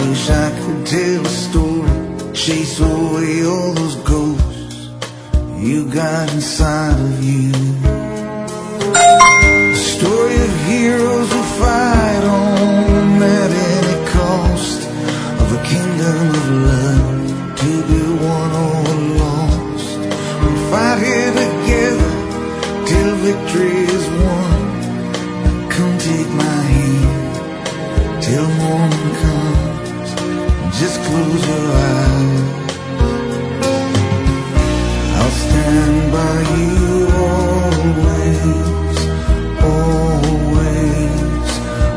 wish I could tell a story, chase away all those ghosts you got inside of you. A story of heroes who fight on at any cost, of a kingdom of love to be won or lost. We fight here together till victory is won. Come take my hand till morning comes, just close your eyes. I'll stand by you always, always,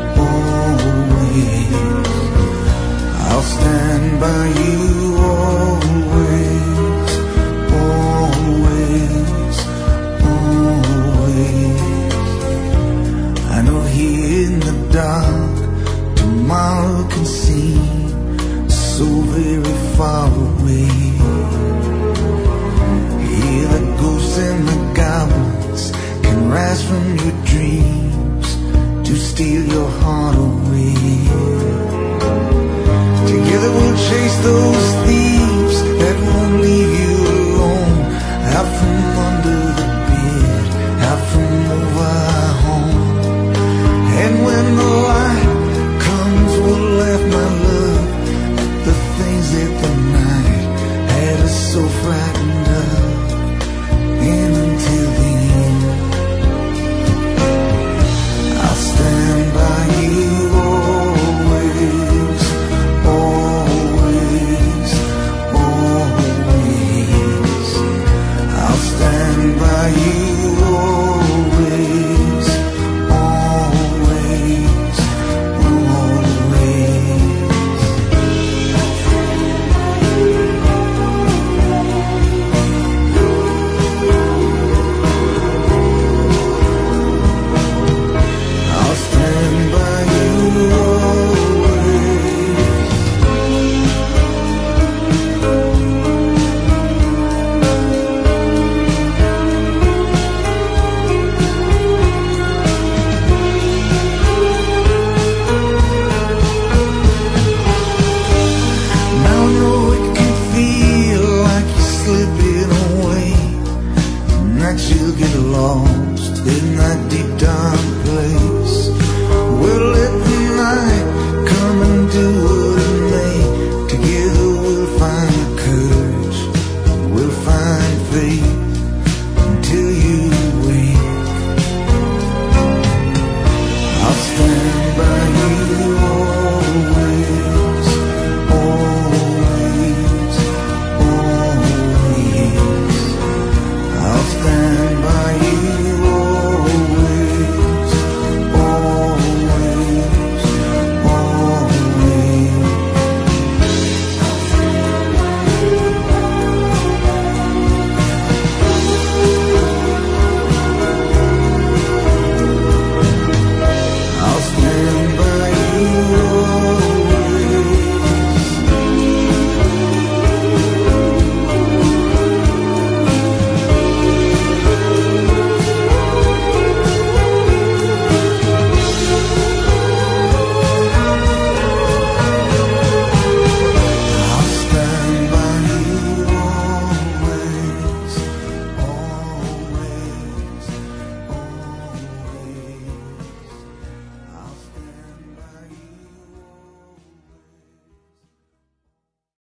always. I'll stand by you always, always, always. I know here in the dark tomorrow can seem so very far away. Hear the ghosts and the goblins can rise from your dreams to steal your heart away.